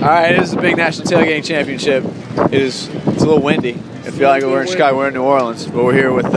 All right, it is the Big National Tailgating Championship. It's a little windy. I feel like we're in Chicago, we're in New Orleans, but we're here with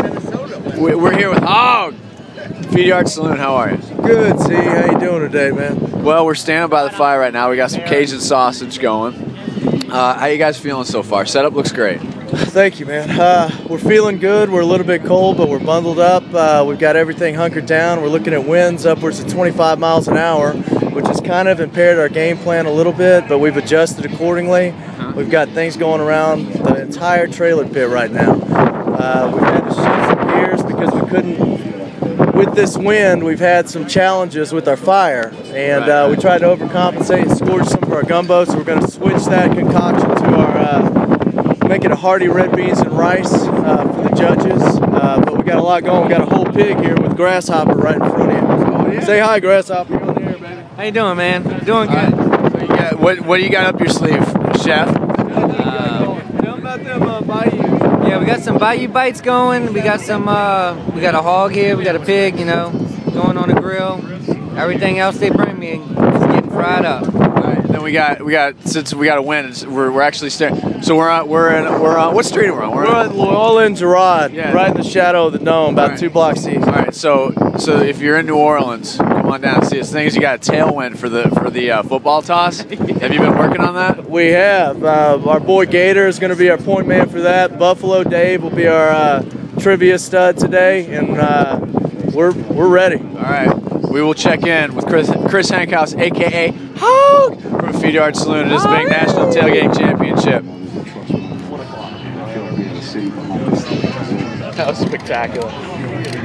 Hog. Feed Yard Saloon. How are you? Good, Z. How you doing today, man? Well, we're standing by the fire right now. We got some Cajun sausage going. How you guys feeling so far? Setup looks great. Thank you, man. We're feeling good. We're a little bit cold, but we're bundled up. We've got everything hunkered down. We're looking at winds upwards of 25 miles an hour, which has kind of impaired our game plan a little bit, but we've adjusted accordingly. We've got things going around the entire trailer pit right now. We've had to shift some gears because we couldn't. With this wind, we've had some challenges with our fire, and we tried to overcompensate and scorch some of our gumbo, so we're going to switch that concoction to our, make it a hearty red beans and rice for the judges. But we got a lot going. We got a whole pig here with Grasshopper right in front of you. Oh, yeah. Say hi, Grasshopper. You're on the air, baby. How you doing, man? Doing good. So you got, what do you got up your sleeve, Chef? Tell them about them bayou. Yeah, we got some Bayou Bites going. We got some. We got a hog here. We got a pig. You know, going on the grill. Everything else they bring me is getting fried up. All right, then we got since we got a win. We're actually staring. So we're on what street are we on? We're at Loyola and Girard, Yeah. right in the shadow of the dome, about Right. 2 blocks east. All right, so if you're in New Orleans, come on down and see us. The thing is, you got a tailwind for the football toss. Have you been working on that? We have. Our boy Gator is going to be our point man for that. Buffalo Dave will be our trivia stud today, and we're ready. All right, we will check in with Chris Hankhouse, a.k.a. Hog, from Feed Yard Saloon. It is the Big National Tailgating Championship. That was spectacular.